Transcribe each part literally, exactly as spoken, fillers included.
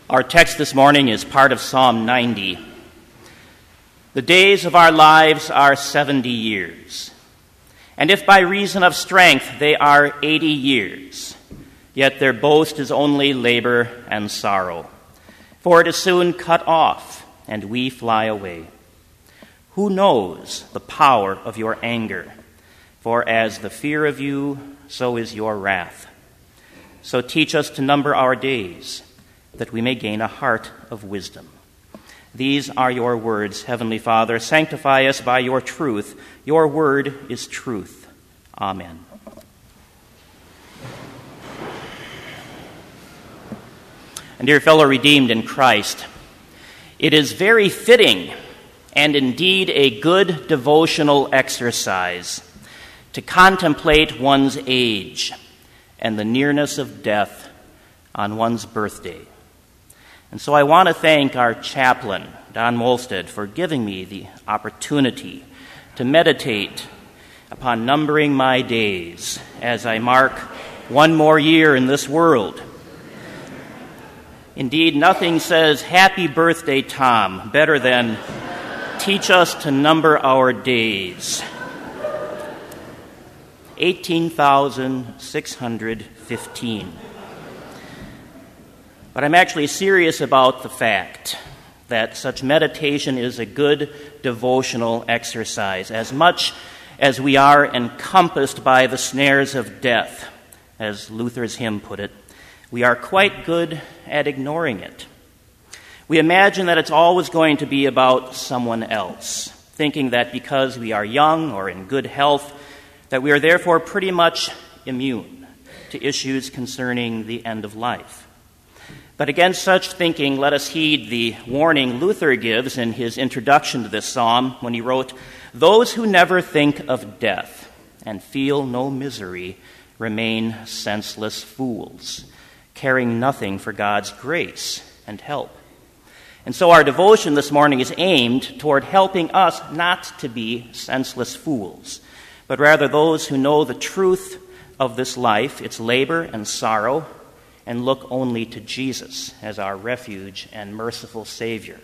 Our text this morning is part of Psalm ninety. The days of our lives are seventy years, and if by reason of strength they are eighty years, yet their boast is only labor and sorrow, for it is soon cut off, and we fly away. Who knows the power of your anger? For as the fear of you, so is your wrath. So teach us to number our days, that we may gain a heart of wisdom. These are your words, Heavenly Father. Sanctify us by your truth. Your word is truth. Amen. And dear fellow redeemed in Christ, it is very fitting and indeed a good devotional exercise to contemplate one's age and the nearness of death on one's birthday. And so I want to thank our chaplain, Don Molstead, for giving me the opportunity to meditate upon numbering my days as I mark one more year in this world. Indeed, nothing says happy birthday, Tom, better than teach us to number our days. eighteen thousand six hundred fifteen. But I'm actually serious about the fact that such meditation is a good devotional exercise, as much as we are encompassed by the snares of death, as Luther's hymn put it. We are quite good at ignoring it. We imagine that it's always going to be about someone else, thinking that because we are young or in good health, that we are therefore pretty much immune to issues concerning the end of life. But against such thinking, let us heed the warning Luther gives in his introduction to this psalm when he wrote, "Those who never think of death and feel no misery remain senseless fools, caring nothing for God's grace and help." And so our devotion this morning is aimed toward helping us not to be senseless fools, but rather those who know the truth of this life, its labor and sorrow, and look only to Jesus as our refuge and merciful Savior.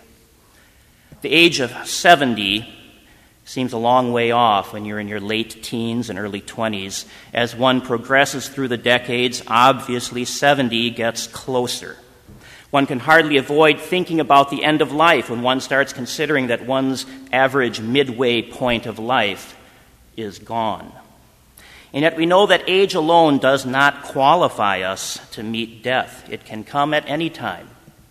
The age of seventy seems a long way off when you're in your late teens and early twenties. As one progresses through the decades, obviously seventy gets closer. One can hardly avoid thinking about the end of life when one starts considering that one's average midway point of life is gone. And yet we know that age alone does not qualify us to meet death. It can come at any time.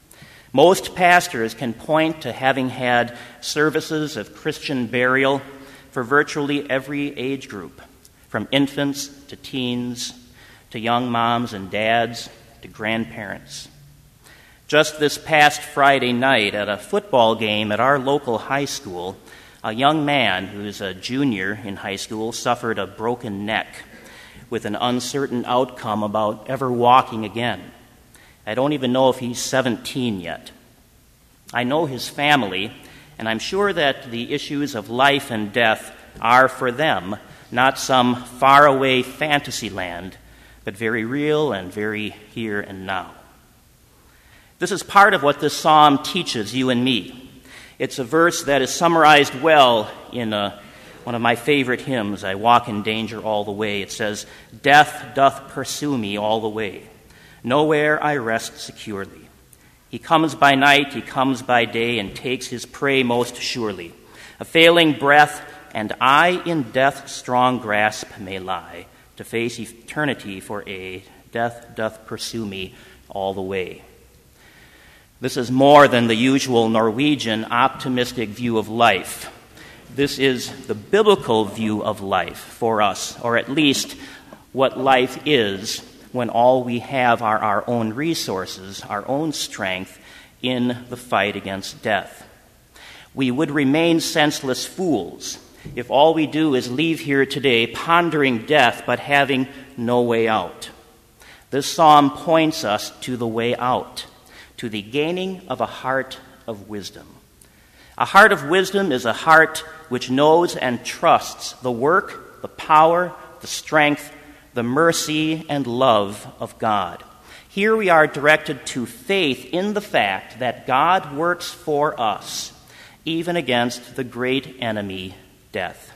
Most pastors can point to having had services of Christian burial for virtually every age group, from infants to teens, to young moms and dads, to grandparents. Just this past Friday night at a football game at our local high school, a young man who's a junior in high school suffered a broken neck with an uncertain outcome about ever walking again. I don't even know if he's seventeen yet. I know his family, and I'm sure that the issues of life and death are for them not some faraway fantasy land, but very real and very here and now. This is part of what this psalm teaches you and me. It's a verse that is summarized well in a, one of my favorite hymns, I Walk in Danger All the Way. It says, "Death doth pursue me all the way. Nowhere I rest securely. He comes by night, he comes by day, and takes his prey most surely. A failing breath, and I in death's strong grasp may lie, to face eternity for aid. Death doth pursue me all the way." This is more than the usual Norwegian optimistic view of life. This is the biblical view of life for us, or at least what life is when all we have are our own resources, our own strength in the fight against death. We would remain senseless fools if all we do is leave here today pondering death but having no way out. This psalm points us to the way out, to the gaining of a heart of wisdom. A heart of wisdom is a heart which knows and trusts the work, the power, the strength, the mercy and love of God. Here we are directed to faith in the fact that God works for us, even against the great enemy, death.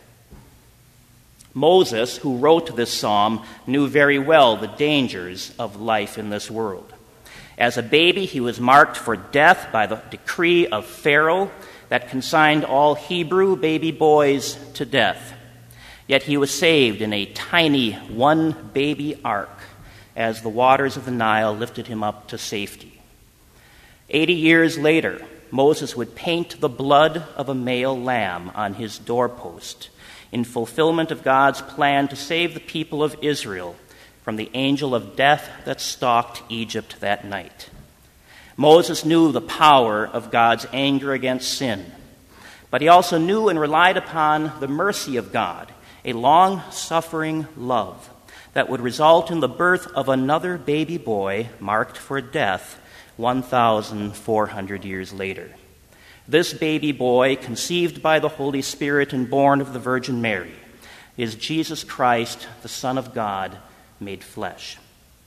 Moses, who wrote this psalm, knew very well the dangers of life in this world. As a baby, he was marked for death by the decree of Pharaoh that consigned all Hebrew baby boys to death. Yet he was saved in a tiny one-baby ark as the waters of the Nile lifted him up to safety. Eighty years later, Moses would paint the blood of a male lamb on his doorpost in fulfillment of God's plan to save the people of Israel from the angel of death that stalked Egypt that night. Moses knew the power of God's anger against sin, but he also knew and relied upon the mercy of God, a long-suffering love that would result in the birth of another baby boy marked for death one thousand four hundred years later. This baby boy, conceived by the Holy Spirit and born of the Virgin Mary, is Jesus Christ, the Son of God, made flesh.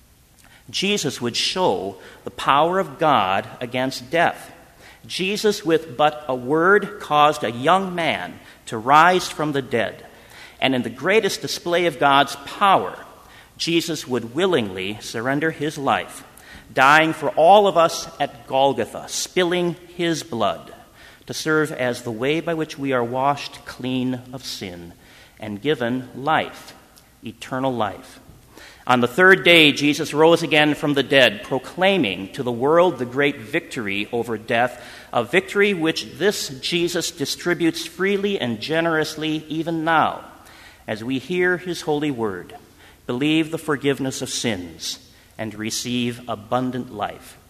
Jesus would show the power of God against death. Jesus, with but a word, caused a young man to rise from the dead. And in the greatest display of God's power, Jesus would willingly surrender his life, dying for all of us at Golgotha, spilling his blood to serve as the way by which we are washed clean of sin and given life, eternal life. On the third day, Jesus rose again from the dead, proclaiming to the world the great victory over death, a victory which this Jesus distributes freely and generously even now, as we hear his holy word, believe the forgiveness of sins, and receive abundant life.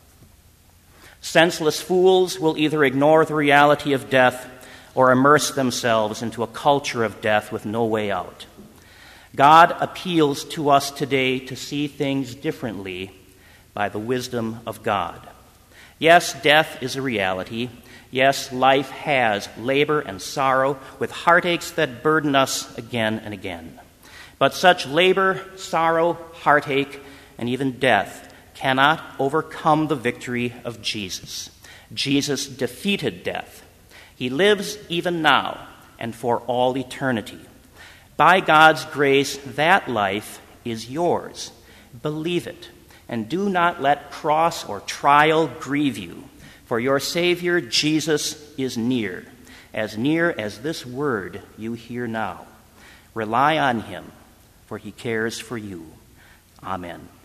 Senseless fools will either ignore the reality of death or immerse themselves into a culture of death with no way out. God appeals to us today to see things differently by the wisdom of God. Yes, death is a reality. Yes, life has labor and sorrow with heartaches that burden us again and again. But such labor, sorrow, heartache, and even death cannot overcome the victory of Jesus. Jesus defeated death. He lives even now and for all eternity. By God's grace, that life is yours. Believe it, and do not let cross or trial grieve you, for your Savior, Jesus, is near, as near as this word you hear now. Rely on him, for he cares for you. Amen.